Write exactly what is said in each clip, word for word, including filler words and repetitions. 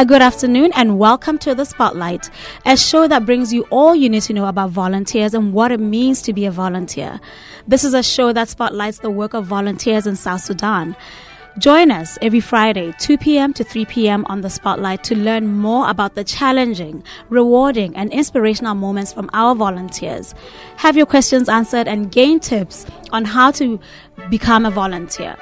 A good afternoon and welcome to The Spotlight, a show that brings you all you need to know about volunteers and what it means to be a volunteer. This is a show that spotlights the work of volunteers in South Sudan. Join us every Friday, two p.m. to three p.m. on The Spotlight to learn more about the challenging, rewarding, and inspirational moments from our volunteers. Have your questions answered and gain tips on how to become a volunteer.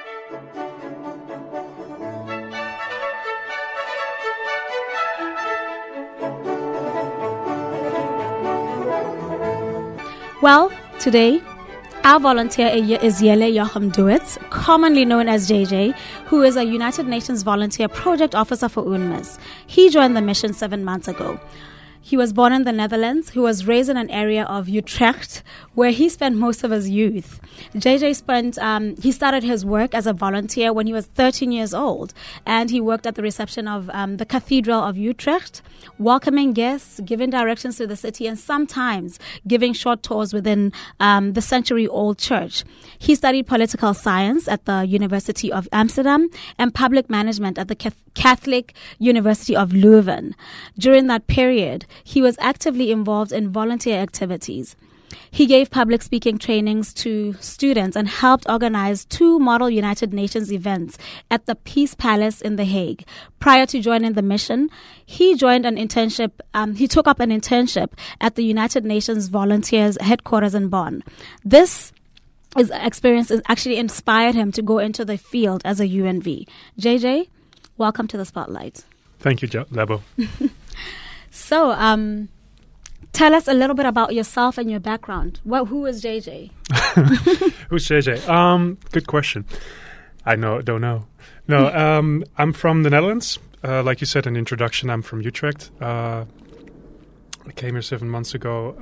Well, today, our volunteer is Yele Joachim Duitz, commonly known as J J, who is a United Nations Volunteer Project Officer for UNMISS. He joined the mission seven months ago. He was born in the Netherlands. He was raised in an area of Utrecht, where he spent most of his youth. J J spent, um, he started his work as a volunteer when he was thirteen years old, and he worked at the reception of um, the Cathedral of Utrecht, welcoming guests, giving directions to the city, and sometimes giving short tours within um, the century-old church. He studied political science at the University of Amsterdam and public management at the Catholic University of Leuven. During that period, he was actively involved in volunteer activities. He gave public speaking trainings to students and helped organize two Model United Nations events at the Peace Palace in The Hague. Prior to joining the mission, he joined an internship. Um, he took up an internship at the United Nations Volunteers headquarters in Bonn. This his experience has actually inspired him to go into the field as a U N V. J J, welcome to The Spotlight. Thank you, jo- Lebo. So, um, tell us a little bit about yourself and your background. Well, who is J J? Who's J J? Um, good question. I know, don't know. No, um, I'm from the Netherlands. Uh, like you said in the introduction, I'm from Utrecht. Uh, I came here seven months ago.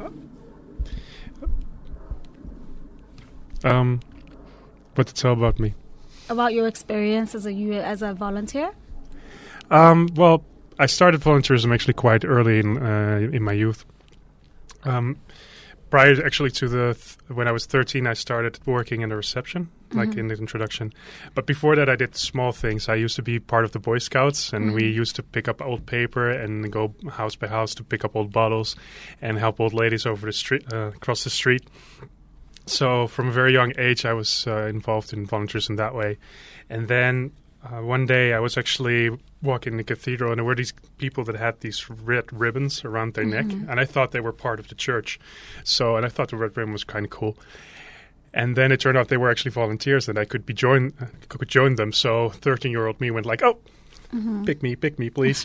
Um, what to tell about me? About your experience as a U- as a volunteer? Um, well, I started volunteerism actually quite early in uh, in my youth. Um, prior actually to the th- when I was thirteen, I started working in the reception, mm-hmm. like in the introduction. But before that, I did small things. I used to be part of the Boy Scouts, and mm-hmm. we used to pick up old paper and go house by house to pick up old bottles and help old ladies over the street, uh, across the street. So from a very young age, I was uh, involved in volunteerism that way. And then uh, one day I was actually walking in the cathedral, and there were these people that had these red ribbons around their mm-hmm. neck, and I thought they were part of the church. So, and I thought the red ribbon was kind of cool. And then it turned out they were actually volunteers, and I could be join could join them. So thirteen-year-old me went like, "Oh, mm-hmm. pick me, pick me, please."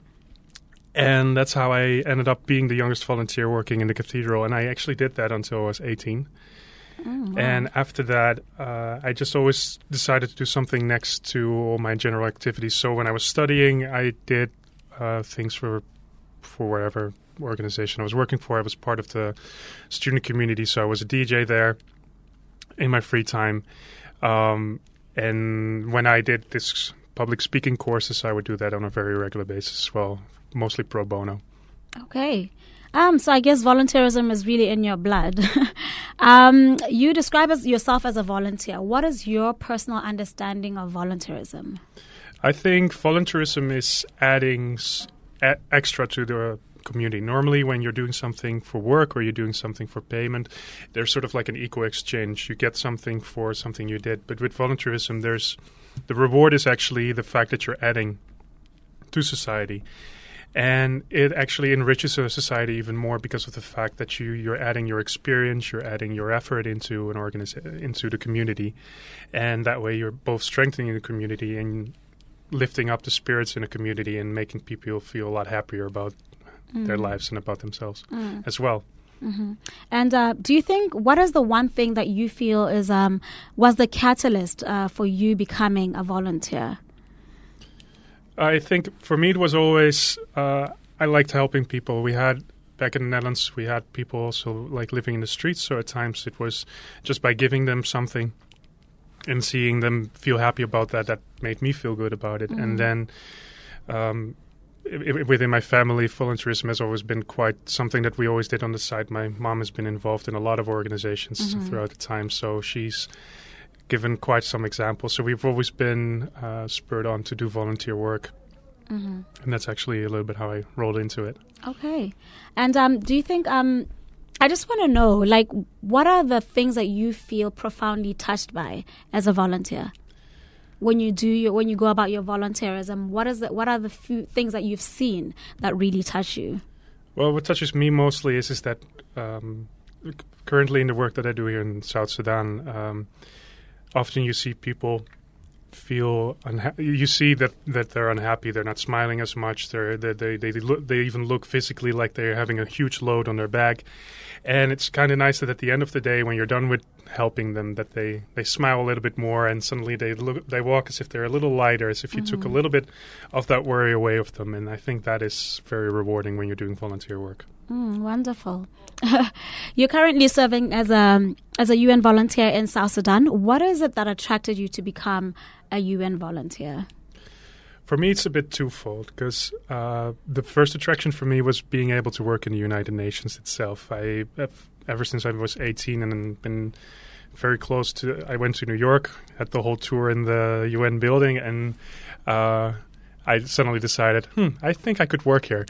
And that's how I ended up being the youngest volunteer working in the cathedral, and I actually did that until I was eighteen. Oh, wow. And after that, uh, I just always decided to do something next to all my general activities. So when I was studying, I did uh, things for for whatever organization I was working for. I was part of the student community, so I was a D J there in my free time. Um, and when I did this public speaking courses, I would do that on a very regular basis as well, mostly pro bono. Okay. Um, so I guess volunteerism is really in your blood. um, you describe as yourself as a volunteer. What is your personal understanding of volunteerism? I think volunteerism is adding s- a- extra to the community. Normally when you're doing something for work or you're doing something for payment, there's sort of like an equal exchange. You get something for something you did. But with volunteerism, there's the reward is actually the fact that you're adding to society. And it actually enriches a society even more because of the fact that you, you're adding your experience, you're adding your effort into an organiza- into the community. And that way you're both strengthening the community and lifting up the spirits in the community and making people feel a lot happier about mm. their lives and about themselves mm. as well. Mm-hmm. And uh, do you think, what is the one thing that you feel is um, was the catalyst uh, for you becoming a volunteer? I think for me it was always, uh, I liked helping people. We had, back in the Netherlands, we had people also like living in the streets. So at times it was just by giving them something and seeing them feel happy about that, that made me feel good about it. Mm-hmm. And then um, I- I- within my family, volunteerism has always been quite something that we always did on the side. My mom has been involved in a lot of organizations mm-hmm. throughout the time. So she's given quite some examples. So we've always been uh, spurred on to do volunteer work. Mm-hmm. And that's actually a little bit how I rolled into it. Okay. And um, do you think, um, I just want to know, like, what are the things that you feel profoundly touched by as a volunteer? When you do your, when you go about your volunteerism, what is the, what are the few things that you've seen that really touch you? Well, what touches me mostly is, is that um, currently in the work that I do here in South Sudan, um, often you see people feel unha- you see that, that they're unhappy. They're not smiling as much. They're, they they they look, they even look physically like they're having a huge load on their back. And it's kind of nice that at the end of the day, when you're done with helping them, that they, they smile a little bit more, and suddenly they look they walk as if they're a little lighter, as if you mm-hmm. took a little bit of that worry away of them. And I think that is very rewarding when you're doing volunteer work. Mm, wonderful. You're currently serving as a as a U N volunteer in South Sudan. What is it that attracted you to become a U N volunteer? For me, it's a bit twofold, because uh, the first attraction for me was being able to work in the United Nations itself. I, ever since I was eighteen, and been very close to. I went to New York, had the whole tour in the U N building, and uh, I suddenly decided, hmm, I think I could work here.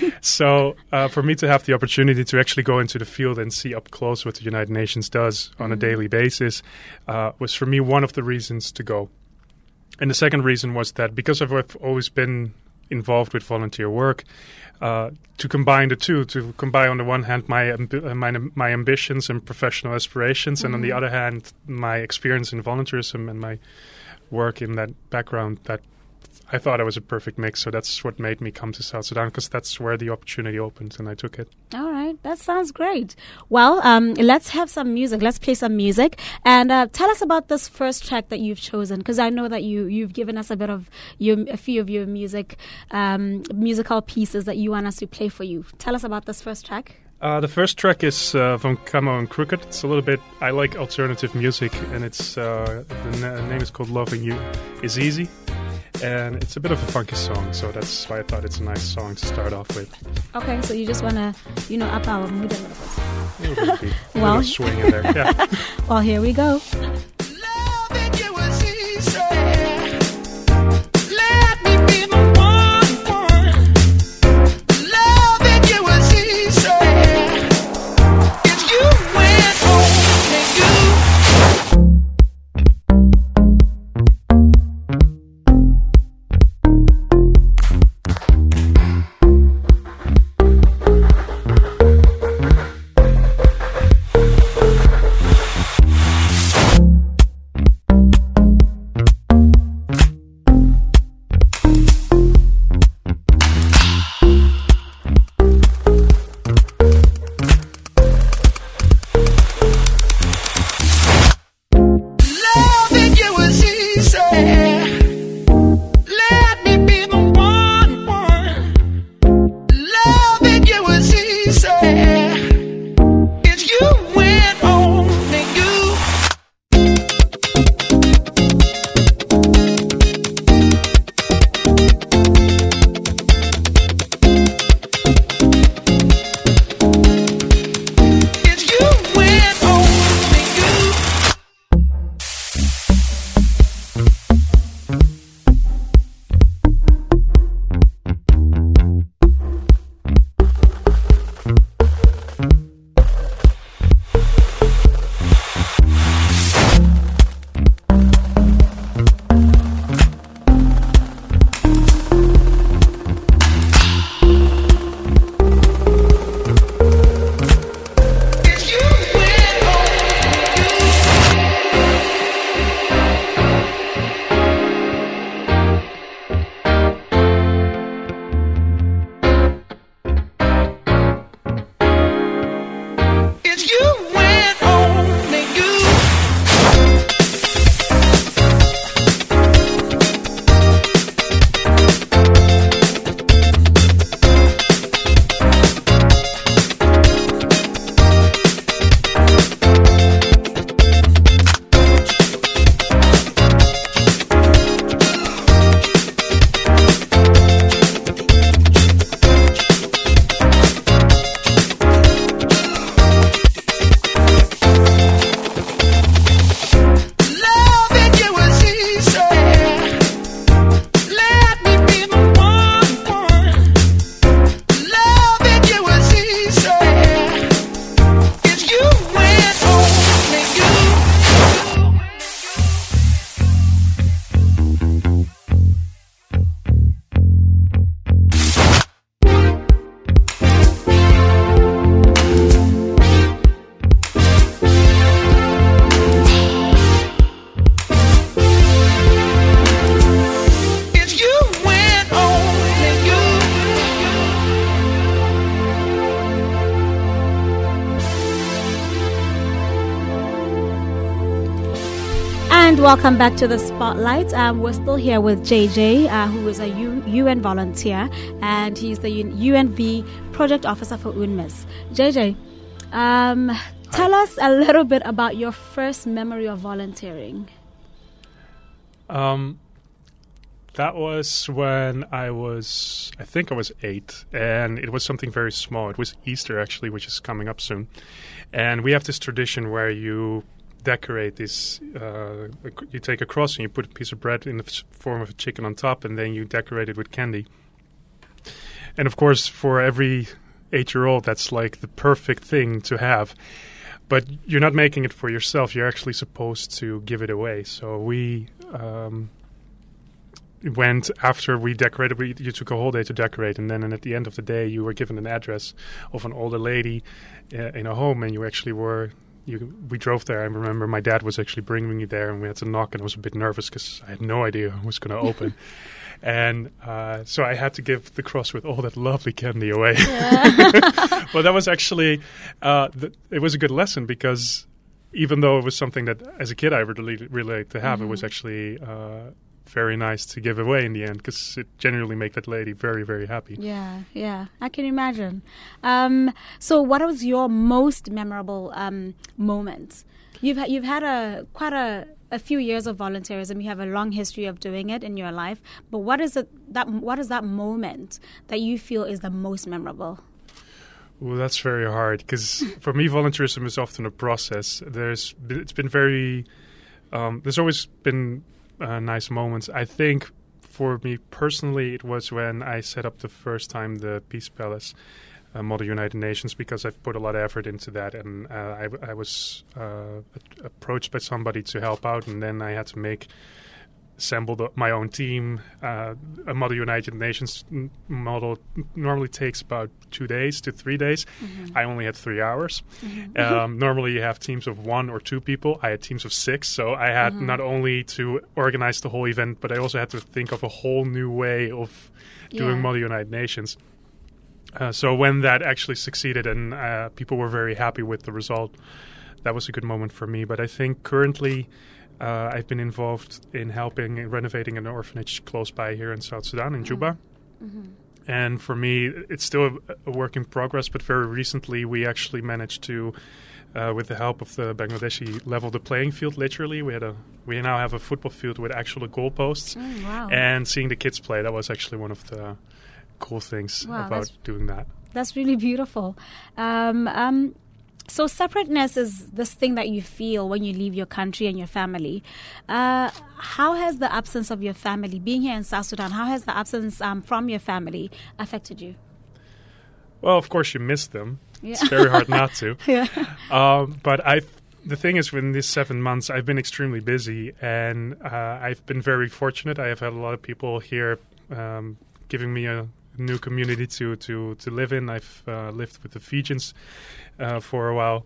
So uh, for me to have the opportunity to actually go into the field and see up close what the United Nations does on mm-hmm. a daily basis uh, was for me one of the reasons to go. And the second reason was that because I've always been involved with volunteer work, uh, to combine the two, to combine on the one hand my amb- my, my ambitions and professional aspirations, mm-hmm. and on the other hand my experience in volunteerism and my work in that background, that I thought it was a perfect mix. So that's what made me come to South Sudan, because that's where the opportunity opened, and I took it. All right. That sounds great. Well, um, let's have some music. Let's play some music. And uh, tell us about this first track that you've chosen, because I know that you, you've given us a bit of your, a few of your music, um, musical pieces that you want us to play for you. Tell us about this first track. Uh, the first track is uh, from Camo and Crooked. It's a little bit, I like alternative music, and it's uh, the na- name is called Loving You Is Easy. And it's a bit of a funky song, so that's why I thought it's a nice song to start off with. Okay, so you just want to, you know, up our mood a little bit. A little bit. A well, little swing in there, yeah. Well, here we go. And welcome back to the Spotlight. Um, we're still here with J J, uh, who is a U- UN volunteer, and he's the U N V project officer for UNMISS. J J, um, tell us a little bit about your first memory of volunteering. Um, that was when I was, I think I was eight, and it was something very small. It was Easter, actually, which is coming up soon. And we have this tradition where you decorate this, uh, you take a cross and you put a piece of bread in the f- form of a chicken on top, and then you decorate it with candy. And of course, for every eight-year-old, that's like the perfect thing to have. But you're not making it for yourself. You're actually supposed to give it away. So we um, went, after we decorated, we, you took a whole day to decorate, and then and at the end of the day, you were given an address of an older lady uh, in a home, and you actually were... You, we drove there. I remember my dad was actually bringing me there, and we had to knock, and I was a bit nervous because I had no idea who was going to open. And uh, so I had to give the cross with all that lovely candy away. Yeah. Well, that was actually, uh, th- it was a good lesson, because even though it was something that as a kid I would really, really like to have, mm-hmm. it was actually uh, very nice to give away in the end, because it genuinely made that lady very, very happy. Yeah, yeah, I can imagine. Um, so what was your most memorable um, moment? You've, ha- you've had a quite a... a few years of volunteerism. You have a long history of doing it in your life, but what is it that what is that moment that you feel is the most memorable? Well, that's very hard, because for me, volunteerism is often a process. There's it's been very um, there's always been uh, nice moments. I think for me personally, it was when I set up the first time the Peace Palace, Uh, Model United Nations, because I've put a lot of effort into that, and uh, I, I was uh, approached by somebody to help out, and then I had to make assemble the, my own team. Uh, a Model United Nations n- model normally takes about two days to three days. Mm-hmm. I only had three hours. Mm-hmm. Um, normally you have teams of one or two people. I had teams of six, so I had mm-hmm. not only to organize the whole event, but I also had to think of a whole new way of doing yeah. Model United Nations. Uh, so when that actually succeeded and uh, people were very happy with the result, that was a good moment for me. But I think currently uh, I've been involved in helping in renovating an orphanage close by here in South Sudan, in Juba. Mm-hmm. And for me, it's still a, a work in progress, but very recently we actually managed to, uh, with the help of the Bangladeshi, level the playing field, literally. We had a we now have a football field with actual goalposts. Mm, wow. And seeing the kids play, that was actually one of the cool things wow, about doing that. That's really beautiful. Um, um, so separateness is this thing that you feel when you leave your country and your family. Uh, how has the absence of your family, being here in South Sudan, how has the absence um, from your family affected you? Well, of course you miss them. Yeah. It's very hard not to. Yeah. Um, but I've The thing is, within these seven months, I've been extremely busy, and uh, I've been very fortunate. I have had a lot of people here um, giving me a new community to, to, to live in. I've uh, lived with the Fijians uh, for a while,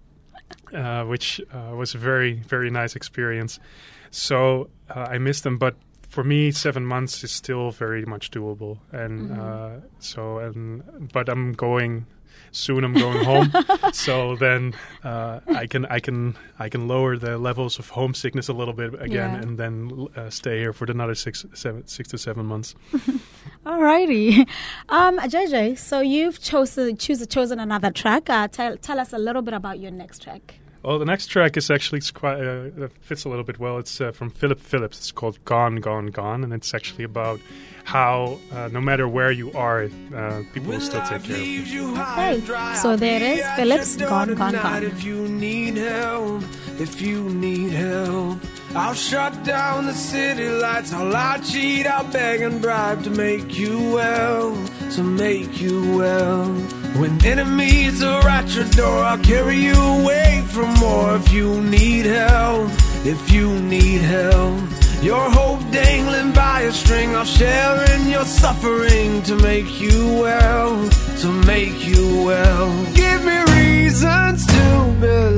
uh, which uh, was a very, very nice experience. So uh, I miss them, but for me, seven months is still very much doable. And mm-hmm. uh, so, and but I'm going soon. I'm going home, so then uh, I can I can I can lower the levels of homesickness a little bit again, yeah. and then uh, stay here for another six seven six to seven months. Alrighty, um, J J. So you've chosen choose chosen another track. Uh, tell tell us a little bit about your next track. Well, the next track is actually it's quite uh, it fits a little bit well. It's uh, from Philip Phillips. It's called "Gone, Gone, Gone," and it's actually about how uh, no matter where you are, uh, people will still take care of you. Okay, so there it is, Phillips, "Gone, Gone, Gone." If you need help, if you need help, I'll shut down the city lights. I'll lie, cheat, I'll beg and bribe to make you well, to make you well. When enemies are at your door, I'll carry you away from more. If you need help, if you need help, your hope dangling by a string, I'll share in your suffering to make you well, to make you well. Give me reasons to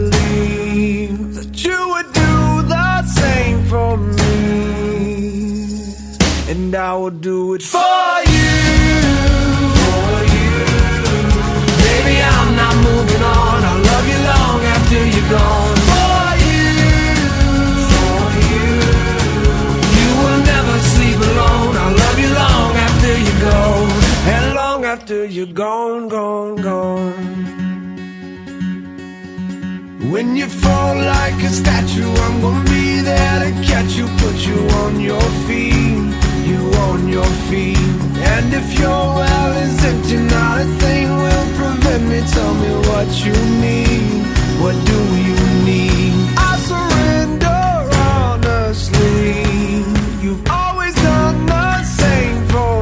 believe that you would do the same for me, and I will do it for you. Baby, I'm not moving on. I'll love you long after you're gone. For you, for you. fall like a statue. I'm gonna be there to catch you, put you on your feet, you on your feet. And if your well is empty, not a thing will prevent me. Tell me what you need, what do you need? I surrender honestly. You've always done the same for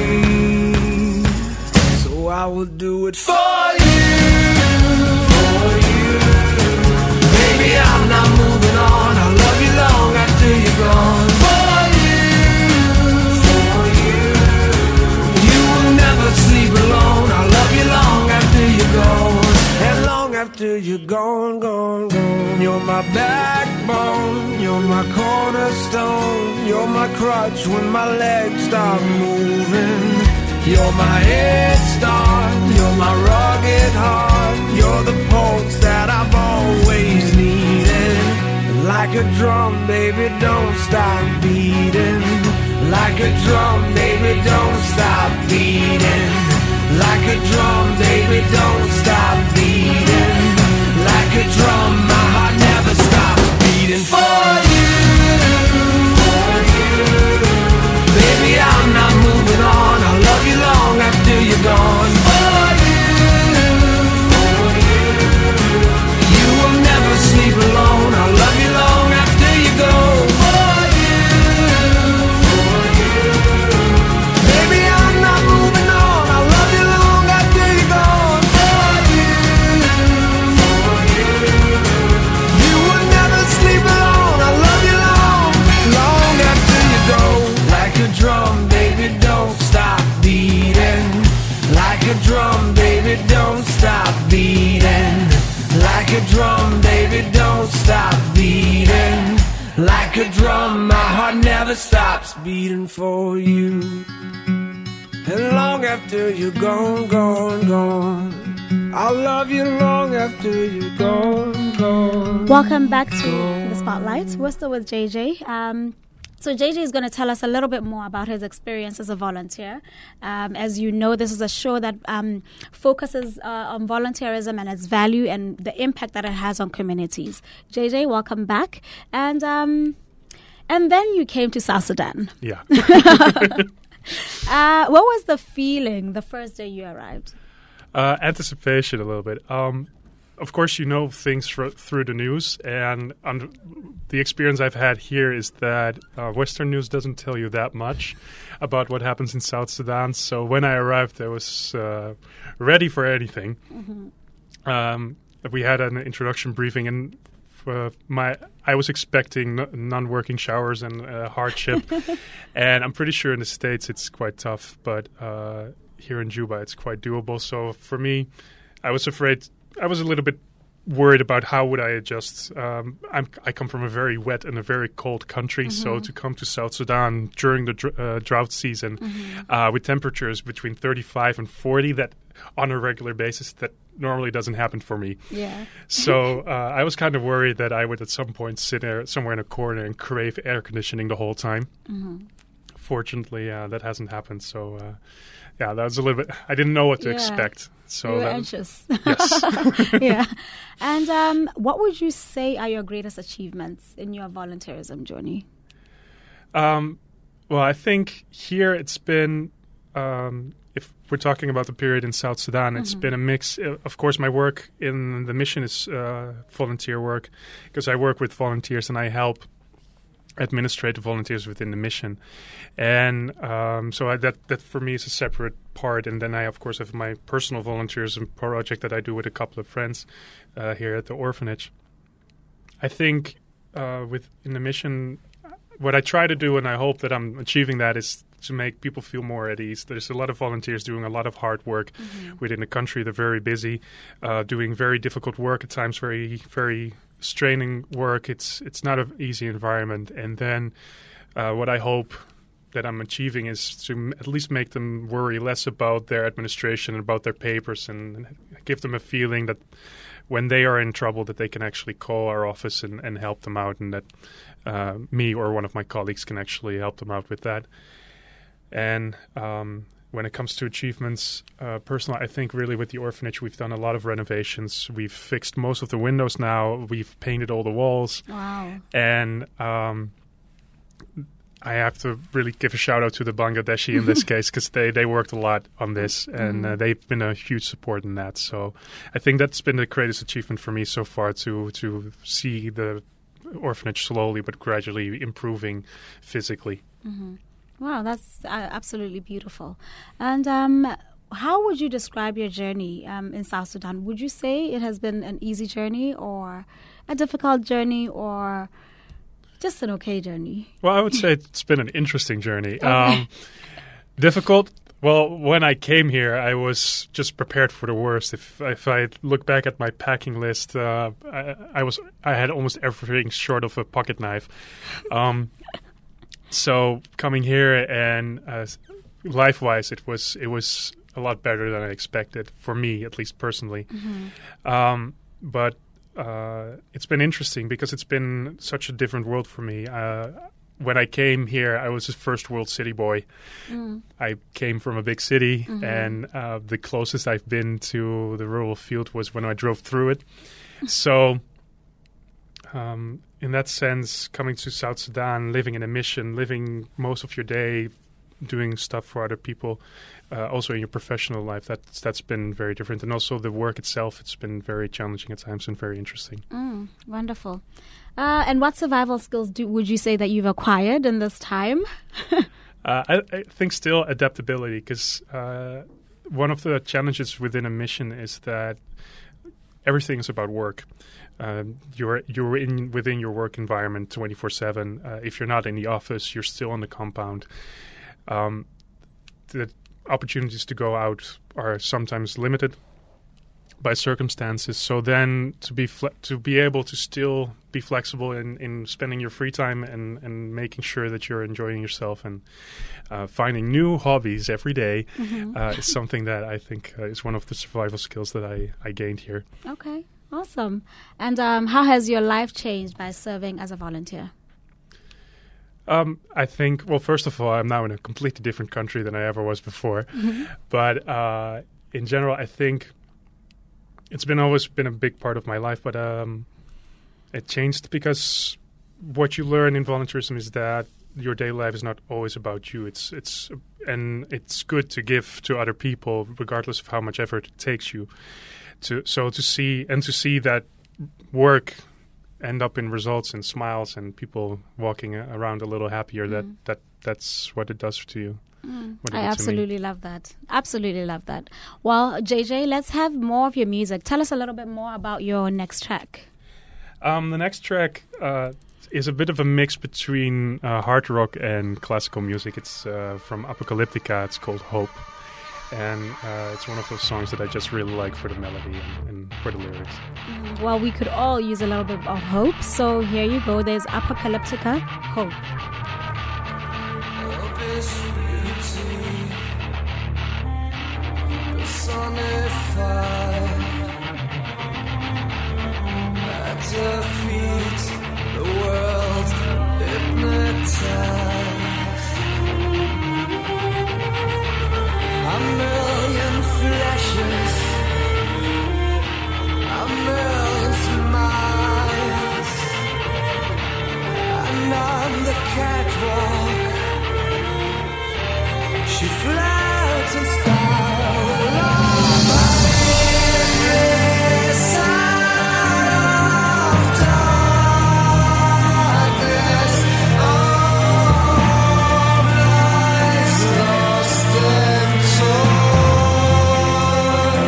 me, so I will do it for you, for you. Baby, I'm not moving on. I'll love you long after you're gone. For you, for you. You will never sleep alone. I'll love you long after you're gone, and long after you're gone, gone, gone. You're my backbone, you're my cornerstone, you're my crutch when my legs stop moving. You're my head start, you're my rugged heart, you're the pulse that I've always needed. Like a drum, baby, don't stop beating. Like a drum, baby, don't stop beating. Like a drum, baby, don't stop beating. Like a drum, my heart never stops beating. For you, for you. Baby, I'm not moving on. I'll love you long after you're gone. For you, for you. You will never sleep alone. I'll love you long after you go. For you, for you. Baby, I'm not moving on. I'll love you long after you're gone. For you, for you. You will never sleep alone. I'll love you long, long after you go. Like a drum, baby, don't stop beating. Like a drum, baby, don't stop beating. Like a drum, baby, don't stop beating. Like a drum, my heart never stops beating for you. And long after you're gone, gone, gone, I'll love you long after you're gone, gone. Welcome back to the Spotlight. We're still with J J. Um, So J J is going to tell us a little bit more about his experience as a volunteer. Um, as you know, this is a show that um, focuses uh, on volunteerism and its value and the impact that it has on communities. J J, welcome back. And um, and then you came to South Sudan. Yeah. uh, what was the feeling the first day you arrived? Uh, anticipation a little bit. Um, of course, you know things fr- through the news, and um, the experience I've had here is that uh, Western news doesn't tell you that much about what happens in South Sudan. So when I arrived, I was uh, ready for anything. Mm-hmm. Um, we had an introduction briefing, and uh, my I was expecting n- non-working showers and uh, hardship, and I'm pretty sure in the States it's quite tough, but uh, here in Juba it's quite doable. So for me, I was afraid. I was a little bit worried about how would I adjust. Um, I'm, I come from a very wet and a very cold country, mm-hmm. so to come to South Sudan during the dr- uh, drought season mm-hmm. uh, with temperatures between thirty-five and forty, that on a regular basis, that normally doesn't happen for me. Yeah. So uh, I was kind of worried that I would at some point sit there somewhere in a corner and crave air conditioning the whole time. Mm-hmm. Fortunately, uh, that hasn't happened. So uh, yeah, that was a little bit. I didn't know what to yeah. expect. So you were that, anxious. Yes. Yeah. And um, what would you say are your greatest achievements in your volunteerism journey? Um, well, I think here it's been, um, if we're talking about the period in South Sudan, mm-hmm. it's been a mix. Uh, of course, my work in the mission is uh, volunteer work, because I work with volunteers and I help administrative volunteers within the mission, and um, so I, that that for me is a separate part. And then I, of course, have my personal volunteerism project that I do with a couple of friends uh, here at the orphanage. I think uh, with in the mission, what I try to do, and I hope that I'm achieving that, is to make people feel more at ease. There's a lot of volunteers doing a lot of hard work mm-hmm. within the country. They're very busy, uh, doing very difficult work at times, very very. straining work. It's it's not an easy environment. And then uh, what I hope that I'm achieving is to m- at least make them worry less about their administration and about their papers, and give them a feeling that when they are in trouble that they can actually call our office and, and help them out, and that uh, me or one of my colleagues can actually help them out with that. And um, when it comes to achievements, uh, personal, I think really with the orphanage, we've done a lot of renovations. We've fixed most of the windows now. We've painted all the walls. Wow. And um, I have to really give a shout out to the Bangladeshi in this case, because they, they worked a lot on this, and uh, they've been a huge support in that. So I think that's been the greatest achievement for me so far, to to see the orphanage slowly but gradually improving physically. Mm-hmm. Wow, that's uh, absolutely beautiful. And um, how would you describe your journey um, in South Sudan? Would you say it has been an easy journey, or a difficult journey, or just an okay journey? Well, I would say it's been an interesting journey. Okay. Um, difficult? Well, when I came here, I was just prepared for the worst. If if I look back at my packing list, uh, I, I was I had almost everything short of a pocket knife. Um, so coming here and uh, life-wise, it was it was a lot better than I expected, for me at least personally. Mm-hmm. Um, but uh, it's been interesting because it's been such a different world for me. Uh, When I came here, I was a first world city boy. Mm. I came from a big city, Mm-hmm. and uh, the closest I've been to the rural field was when I drove through it. So, um, in that sense, coming to South Sudan, living in a mission, living most of your day doing stuff for other people, uh, also in your professional life, that's, that's been very different. And also the work itself, it's been very challenging at times and very interesting. Mm, wonderful. Uh, and what survival skills do would you say that you've acquired in this time? uh, I, I think still adaptability, because uh, one of the challenges within a mission is that everything is about work. Um, you're you're in within your work environment twenty-four seven. Uh, if you're not in the office, you're still on the compound. Um, the opportunities to go out are sometimes limited by circumstances. So then to be fle- to be able to still be flexible in, in spending your free time and, and making sure that you're enjoying yourself and uh, finding new hobbies every day Mm-hmm. uh, is something that I think uh, is one of the survival skills that I, I gained here. Okay, awesome. And um, how has your life changed by serving as a volunteer? Um, I think, well, first of all, I'm now in a completely different country than I ever was before. Mm-hmm. But uh, in general, I think it's been always been a big part of my life, but um, it changed because what you learn in volunteerism is that your daily life is not always about you. It's it's and it's good to give to other people, regardless of how much effort it takes you. To so to see and to see that work end up in results and smiles and people walking around a little happier. Mm. That that that's what it does to you. Mm, What it I did to me. absolutely love that. Absolutely love that. Well, J J, let's have more of your music. Tell us a little bit more about your next track. Um, the next track uh, is a bit of a mix between uh, hard rock and classical music. It's uh, from Apocalyptica. It's called Hope. And uh, it's one of those songs that I just really like for the melody and, and for the lyrics. Mm, well, we could all use a little bit of hope. So here you go. There's Apocalyptica, Hope. Hope is beauty personified. At her feet, the world hypnotized. A million flashes, a million smiles, and on the catwalk she floats in style along my endless out of darkness. All lies lost and torn.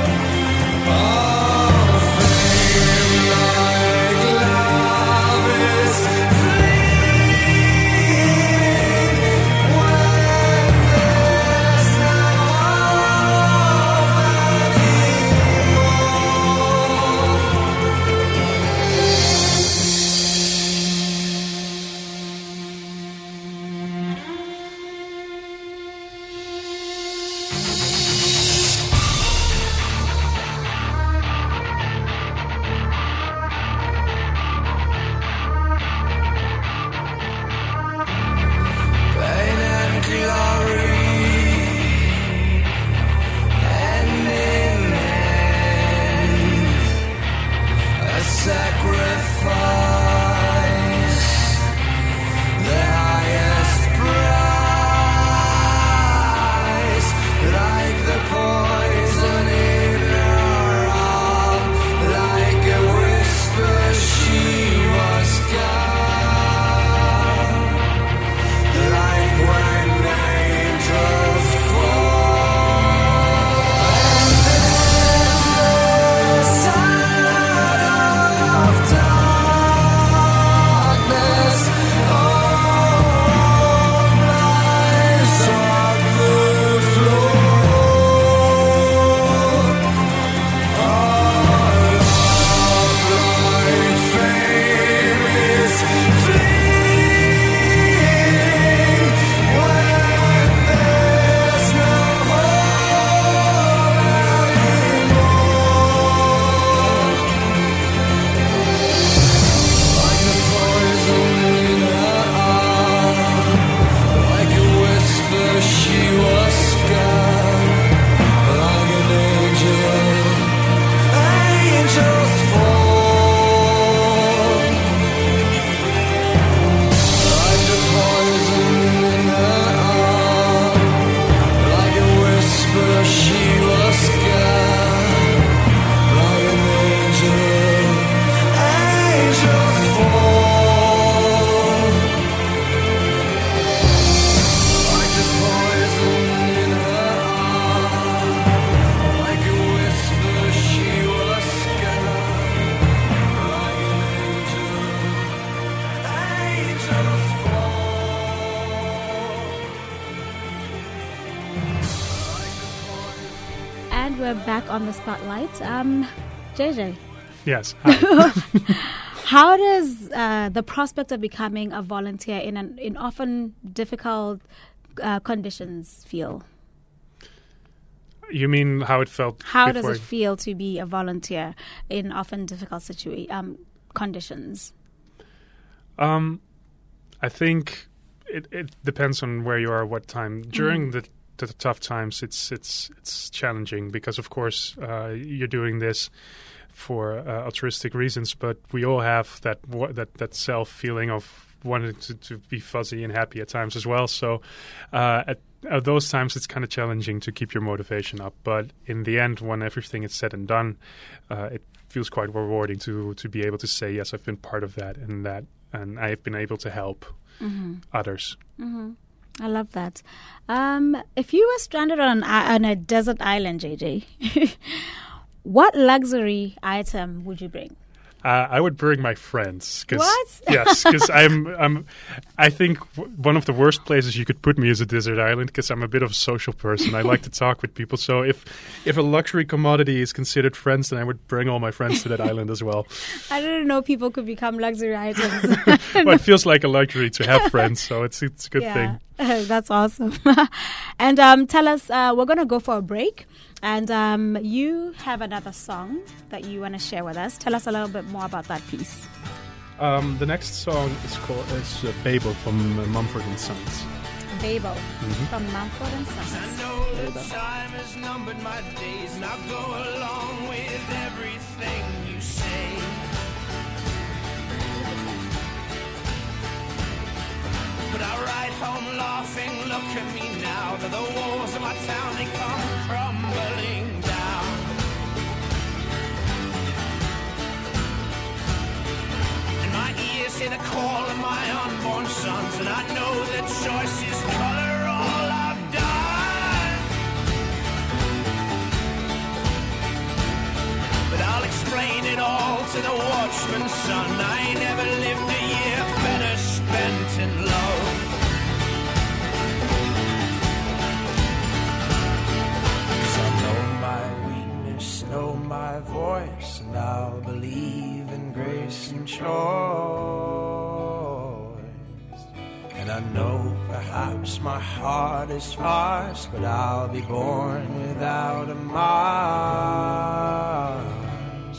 All fame like love is fleeting when we're back on the spotlight. Um, J J. Yes. Hi. How does uh, the prospect of becoming a volunteer in an in often difficult uh, conditions feel? You mean how it felt? How does before? it feel to be a volunteer in often difficult situa- um, conditions? Um, I think it, it depends on where you are, what time. During mm. the, the tough times, it's it's it's challenging because, of course, uh, you're doing this for uh, altruistic reasons, but we all have that that that self feeling of wanting to, to be fuzzy and happy at times as well. So uh, at, at those times, it's kind of challenging to keep your motivation up. But in the end, when everything is said and done, uh, it feels quite rewarding to to be able to say, yes, I've been part of that, and that, and I've been able to help mm-hmm. others. Mm-hmm. I love that. Um, if you were stranded on, on a desert island, J J, what luxury item would you bring? Uh, I would bring my friends. Cause, what? Yes, because I'm, I'm. I think w- one of the worst places you could put me is a desert island because I'm a bit of a social person. I like to talk with people. So if, if a luxury commodity is considered friends, then I would bring all my friends to that island as well. I didn't know people could become luxury items. Well, it feels like a luxury to have friends, so it's it's a good yeah. thing. That's awesome. And um, tell us, uh, we're going to go for a break. And um, you have another song that you want to share with us. Tell us a little bit more about that piece. Um, the next song is called is uh, Babel from uh, Mumford and Sons. Babel mm-hmm. from Mumford and Sons. I know that time has numbered my days, and I'll go along with everything you say. But I ride home laughing, look at me now, that the walls of my town, they come crumbling down. And my ears hear the call of my unborn sons, and I know that choice is color all I've done. But I'll explain it all to the watchman's son. I never lived a year better spent in love. Know my voice, and I'll believe in grace and choice. And I know perhaps my heart is sparse, but I'll be born without a mask.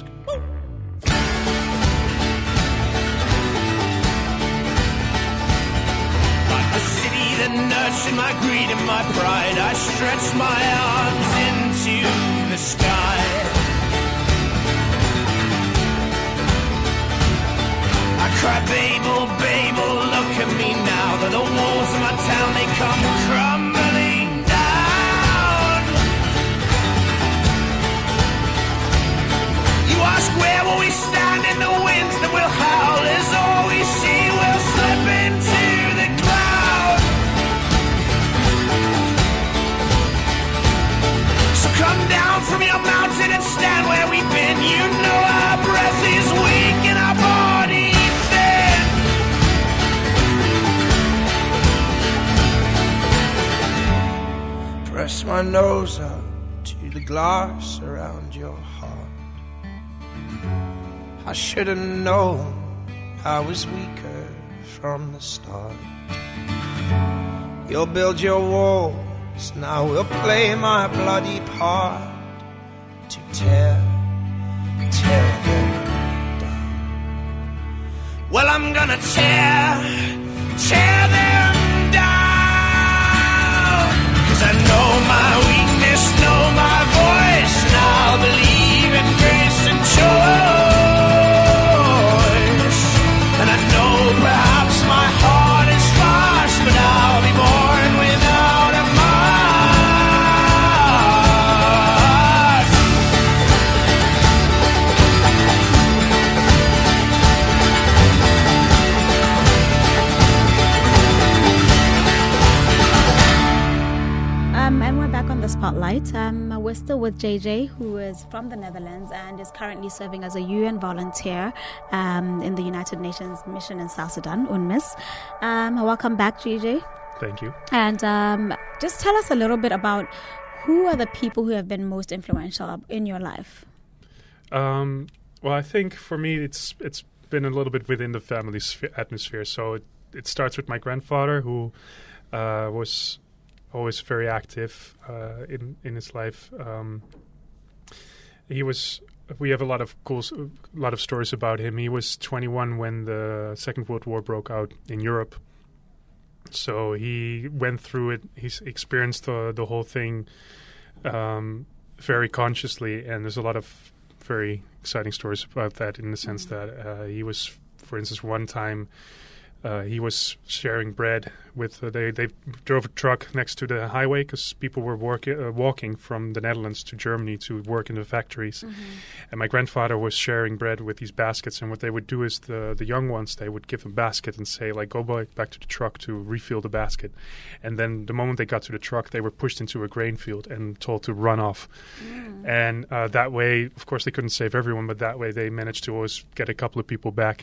Like the city that nurtured my greed and my pride, I stretch my arms into the sky. I cry, Babel, Babel, look at me now, that the walls of my town, they come crumbling down. You ask, where will we stand in the winds that will howl, as all we see will slip into the cloud. So come down from your mountain and stand where we've been. You know our breath is weak and our body thin. Press my nose up to the glass around your heart. I should have known I was weaker from the start. You'll build your walls, now we'll play my bloody part to tear, tear them down. Well, I'm gonna tear, tear them down. 'Cause I know my weakness, know my voice, and I'll believe in grace and choice. And I know perhaps my heart is sparse, but I'll be born without a mask. Um, and we're back on the spotlight. Um, we're still with J J, who is from the Netherlands and is currently serving as a U N volunteer um, in the United Nations mission in South Sudan, UNMISS. Um, welcome back, J J. Thank you. And um, just tell us a little bit about who are the people who have been most influential in your life? Um, well, I think for me, it's it's been a little bit within the family sphere, atmosphere. So it, it starts with my grandfather, who uh, was always very active uh, in in his life. Um, he was. We have a lot of cool, a lot of stories about him. He was twenty-one when the Second World War broke out in Europe. So he went through it. He's experienced the the whole thing um, very consciously, and there's a lot of very exciting stories about that. In the sense that uh, he was, for instance, one time. Uh, he was sharing bread with uh, they they drove a truck next to the highway because people were work, uh, walking from the Netherlands to Germany to work in the factories, mm-hmm. and my grandfather was sharing bread with these baskets. And what they would do is the the young ones, they would give a basket and say, like, go back to the truck to refill the basket, and then the moment they got to the truck, they were pushed into a grain field and told to run off. Mm. And uh, that way, of course, they couldn't save everyone, but that way they managed to always get a couple of people back.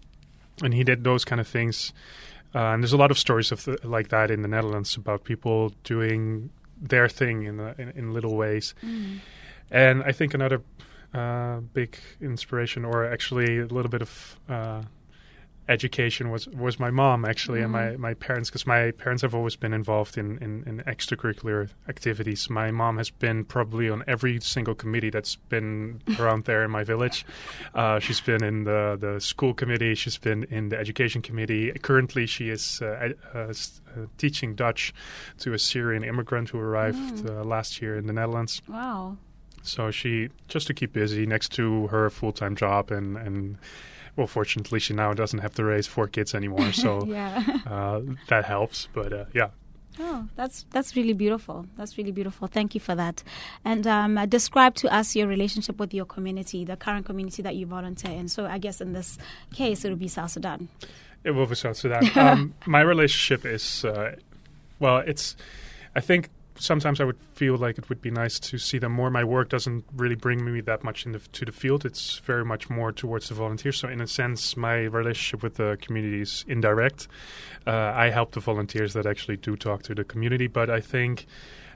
And he did those kind of things. Uh, and there's a lot of stories of the, like that in the Netherlands about people doing their thing in the, in, in little ways. Mm. And I think another uh, big inspiration, or actually a little bit of uh, education, was was my mom, actually, mm. and my, my parents, because my parents have always been involved in, in, in extracurricular activities. My mom has been probably on every single committee that's been around there in my village. Uh, she's been in the, the school committee. She's been in the education committee. Currently, she is uh, uh, uh, teaching Dutch to a Syrian immigrant who arrived mm. uh, last year in the Netherlands. Wow. So she, just to keep busy next to her full-time job, and, and well, fortunately, she now doesn't have to raise four kids anymore, so yeah. uh, that helps. But uh, yeah. Oh, that's that's really beautiful. That's really beautiful. Thank you for that. And um, uh, describe to us your relationship with your community, the current community that you volunteer in. So I guess in this case, it would be South Sudan. It will be South Sudan. um, my relationship is, uh, well, it's, I think, sometimes I would feel like it would be nice to see them more. My work doesn't really bring me that much into to the field. It's very much more towards the volunteers. So in a sense, my relationship with the community is indirect. Uh, I help the volunteers that actually do talk to the community. But I think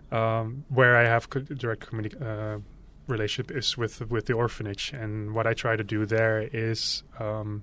um, where I have co- direct community uh, relationship is with with the orphanage. And what I try to do there is Um,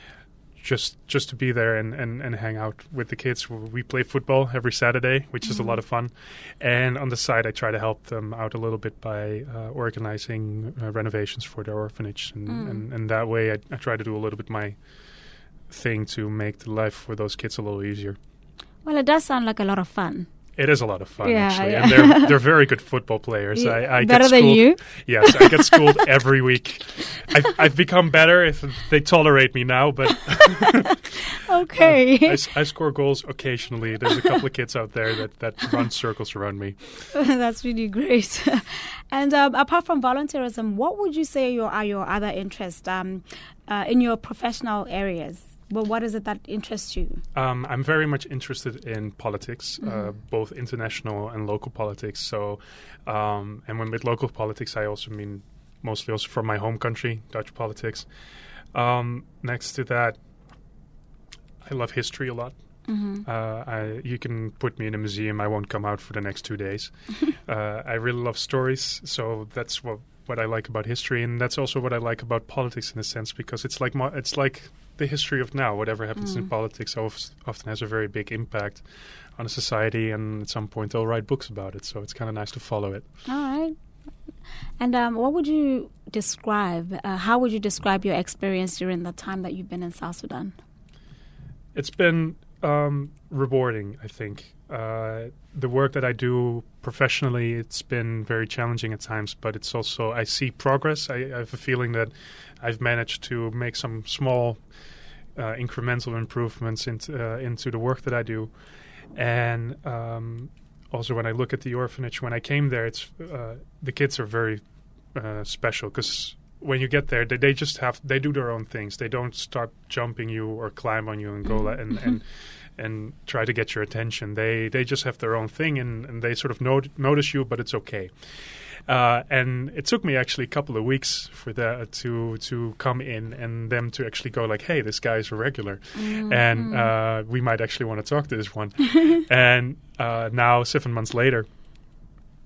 Just just to be there and, and, and hang out with the kids. We play football every Saturday, which mm-hmm. is a lot of fun. And on the side, I try to help them out a little bit by uh, organizing uh, renovations for their orphanage. And, mm. and, and that way, I, I try to do a little bit my thing to make the life for those kids a little easier. Well, it does sound like a lot of fun. It is a lot of fun, yeah, actually. Yeah. And they're they're very good football players. Yeah, I, I better get than you? Yes, I get schooled every week. I've, I've become better if they tolerate me now, but okay. uh, I, I score goals occasionally. There's a couple of kids out there that, that run circles around me. That's really great. And um, apart from volunteerism, what would you say your, are your other interests um, uh, in your professional areas? Well, what is it that interests you? Um, I'm very much interested in politics, mm-hmm. uh, both international and local politics. So, um, and when with local politics, I also mean mostly also from my home country, Dutch politics. Um, next to that, I love history a lot. Mm-hmm. Uh, I, you can put me in a museum, I won't come out for the next two days. uh, I really love stories, so that's what what I like about history, and that's also what I like about politics in a sense, because it's like mo- it's like the history of now. Whatever happens mm. in politics of- often has a very big impact on a society, and at some point they'll write books about it. So it's kind of nice to follow it. All right. And um, what would you describe? Uh, how would you describe your experience during the time that you've been in South Sudan? It's been um, rewarding, I think. Uh, the work that I do professionally, it's been very challenging at times, but it's also, I see progress. I, I have a feeling that I've managed to make some small uh, incremental improvements into, uh, into the work that I do. And um, also when I look at the orphanage, when I came there, it's uh, the kids are very uh, special, because when you get there, they, they just have, they do their own things. They don't start jumping you or climb on you and go mm-hmm. and, and and try to get your attention. They they just have their own thing, and, and they sort of not- notice you, but it's okay. Uh, and it took me actually a couple of weeks for that to to come in and them to actually go like, hey, this guy's a regular, mm-hmm. and uh, we might actually want to talk to this one. And uh, now, seven months later,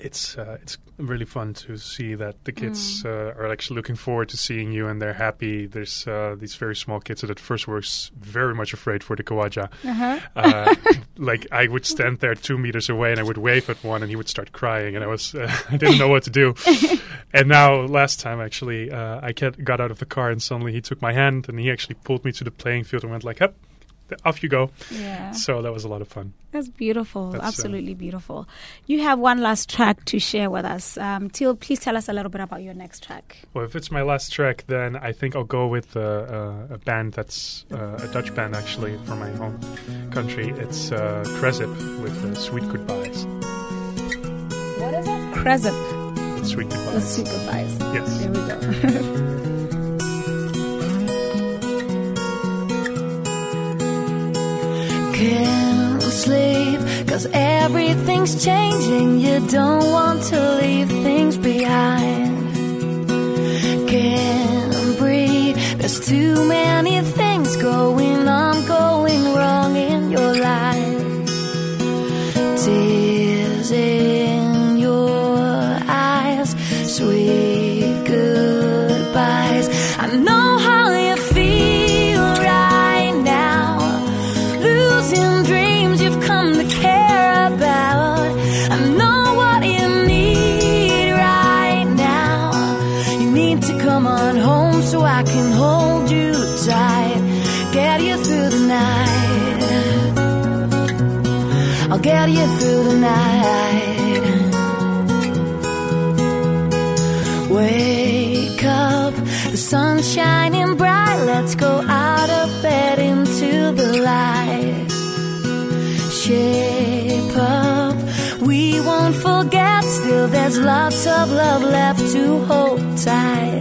it's uh, it's really fun to see that the kids mm. uh, are actually looking forward to seeing you, and they're happy. There's uh, these very small kids that at first were s- very much afraid for the kawaja. Uh-huh. Uh, like I would stand there two meters away, and I would wave at one, and he would start crying, and I was uh, I didn't know what to do. And now, last time actually, uh, I get, got out of the car, and suddenly he took my hand, and he actually pulled me to the playing field and went like, "Hup, off you go." Yeah. So that was a lot of fun. That's beautiful. That's, Absolutely uh, beautiful. You have one last track to share with us. Um, Teal, please tell us a little bit about your next track. Well, if it's my last track, then I think I'll go with uh, uh, a band that's uh, a Dutch band, actually, from my home country. It's uh, Krezip with uh, Sweet Goodbyes. What is it? Krezip. With Sweet Goodbyes. With Sweet Goodbyes. Yes. There we go. Can't sleep, cause everything's changing. You don't want to leave things behind. Can't breathe, there's too many things going on, going wrong in your life. Tears in your eyes, sweet goodbyes. I know how you feel right now, losing dreams you've come to care about. I know what you need right now. You need to come on home so I can hold you tight, get you through the night. I'll get you through the night. Wake up, the sun's shining bright. Let's go out of bed into the light. Shape up, we won't forget. Still there's lots of love left to hold tight.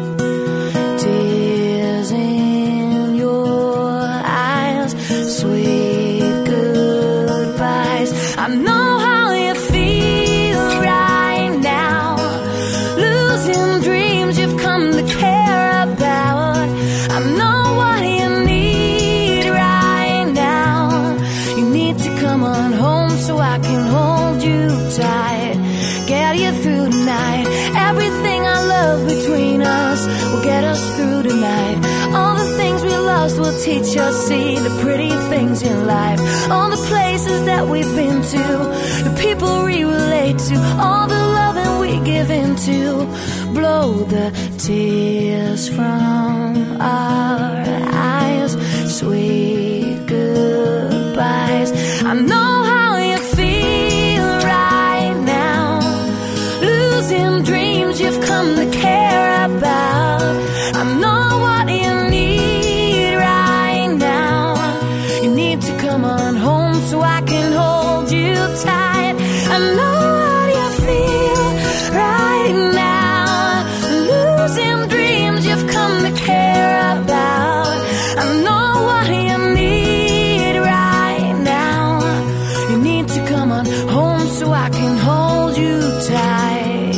Tears in your eyes, sweet goodbyes. I know how you feel right now, losing dreams you've come to care about. I know what you need right now. You need to come on home so I can hold you tight, get you through the night. Everything I love between us will get us through the night. All the things we lost will teach us, see the pretty things in life. All the places that we've been to, the people we relate to, all the loving we give into. Blow the tears from our eyes, sweet goodbyes. I know how you feel right now, losing dreams you've come to care about. I know what you need right now. You need to come on home so I can hold you tight. I know what you feel right now, losing dreams you've come to care about. I know what you need right now. You need to come on home so I can hold you tight.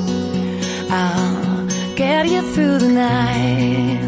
I'll get you through the night.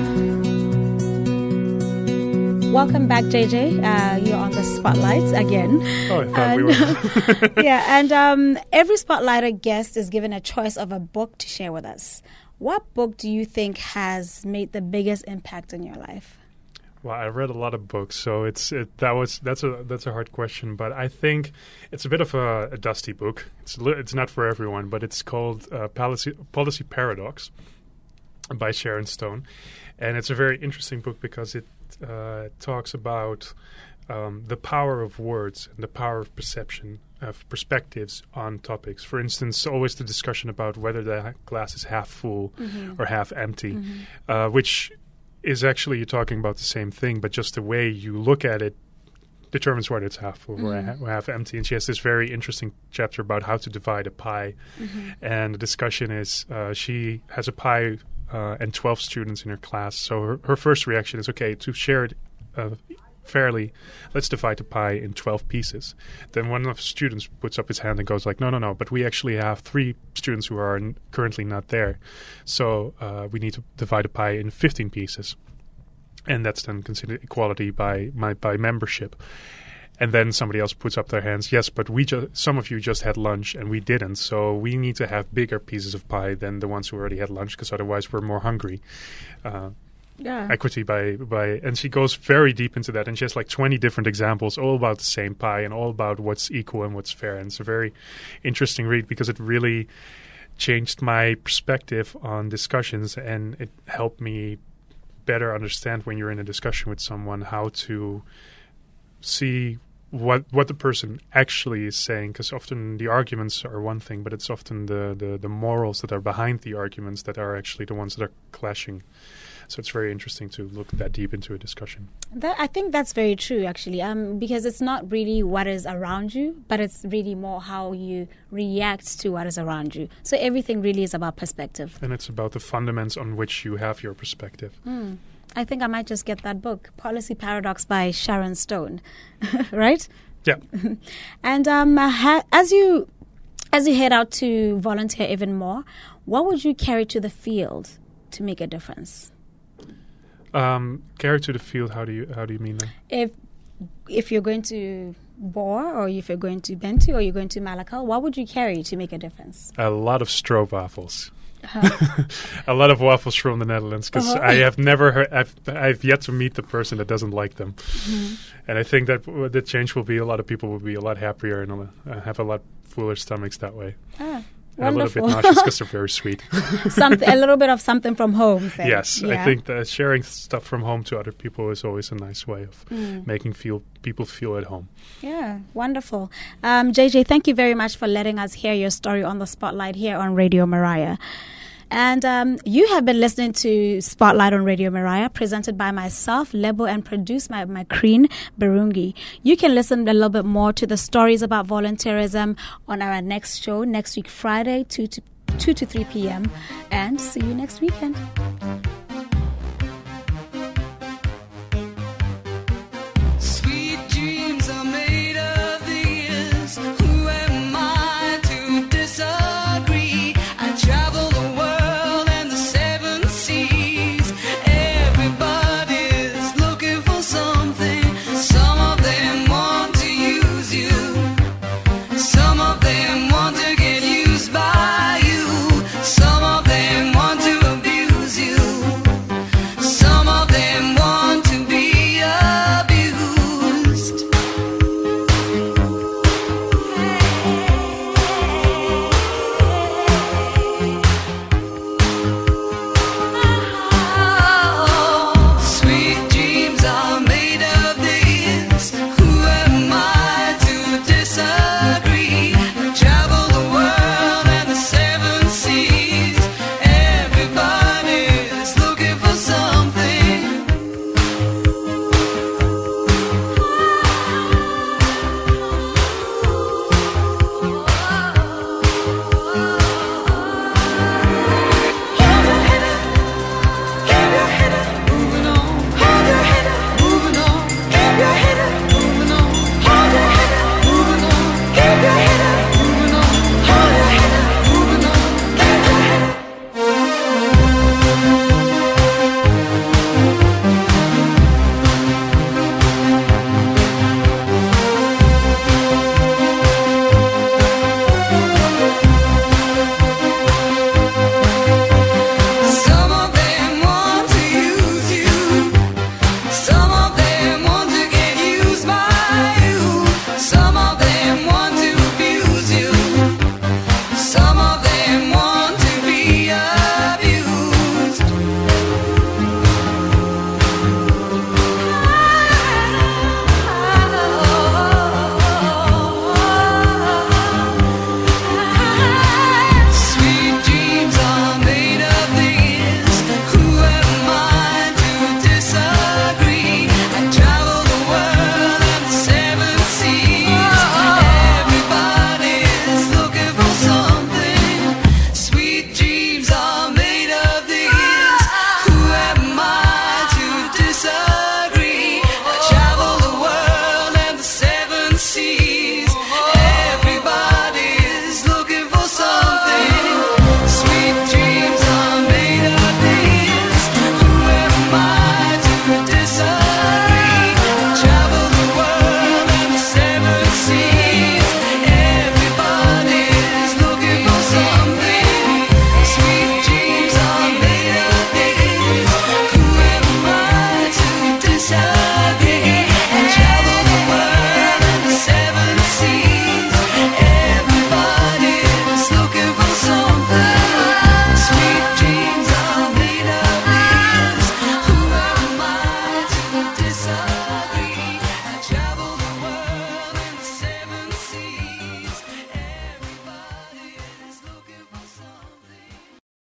Welcome back, J J. Uh, you're on the spotlight again. Oh, I thought and, we were. yeah, and um, every spotlighter guest is given a choice of a book to share with us. What book do you think has made the biggest impact in your life? Well, I read a lot of books, so it's it, that was that's a that's a hard question. But I think it's a bit of a, a dusty book. It's li- it's not for everyone, but it's called uh, Policy Policy Paradox by Sharon Stone, and it's a very interesting book because it uh, talks about um, the power of words and the power of perception, of perspectives on topics. For instance, always the discussion about whether the glass is half full mm-hmm. or half empty, mm-hmm. uh, which is actually you're talking about the same thing, but just the way you look at it determines whether it's half full mm-hmm. or half empty. And she has this very interesting chapter about how to divide a pie. Mm-hmm. And the discussion is uh, she has a pie uh, and twelve students in her class. So her, her first reaction is, okay, to share it uh, fairly, let's divide the pie in twelve pieces. Then one of the students puts up his hand and goes like, no, no, no, but we actually have three students who are n- currently not there. So uh, we need to divide the pie in fifteen pieces. And that's then considered equality by my, by membership. And then somebody else puts up their hands. Yes, but we ju- some of you just had lunch and we didn't. So we need to have bigger pieces of pie than the ones who already had lunch, because otherwise we're more hungry. Uh, Yeah. Equity by, by, and she goes very deep into that. And she has like twenty different examples, all about the same pie and all about what's equal and what's fair. And it's a very interesting read because it really changed my perspective on discussions, and it helped me better understand when you're in a discussion with someone how to see what what the person actually is saying, because often the arguments are one thing, but it's often the, the, the morals that are behind the arguments that are actually the ones that are clashing. So it's very interesting to look that deep into a discussion. That, I think that's very true, actually, um, because it's not really what is around you, but it's really more how you react to what is around you. So everything really is about perspective. And it's about the fundaments on which you have your perspective. Mm. I think I might just get that book, Policy Paradox by Sharon Stone, right? Yeah. And um, ha- as you as you head out to volunteer even more, what would you carry to the field to make a difference? Um, carry to the field. How do you how do you mean that? If if you're going to Boer, or if you're going to Bentu, or you're going to Malakal, what would you carry to make a difference? A lot of stroopwafels. Uh-huh. A lot of waffles from the Netherlands, because Uh-huh. I have never heard, I've, I've yet to meet the person that doesn't like them. Mm-hmm. And I think that w- the change will be a lot of people will be a lot happier and uh, have a lot fuller stomachs that way. Ah, And a little wonderful. bit nauseous because they're very sweet. Something, a little bit of something from home. Then. Yes, Yeah. I think that sharing stuff from home to other people is always a nice way of Mm. making feel people feel at home. Yeah, wonderful. Um, J J, thank you very much for letting us hear your story on the Spotlight here on Radio Mariah. And um, you have been listening to Spotlight on Radio Mariah, presented by myself, Lebo, and produced by Makreen Barungi. You can listen a little bit more to the stories about volunteerism on our next show next week, Friday, two to, two to three p.m. And see you next weekend.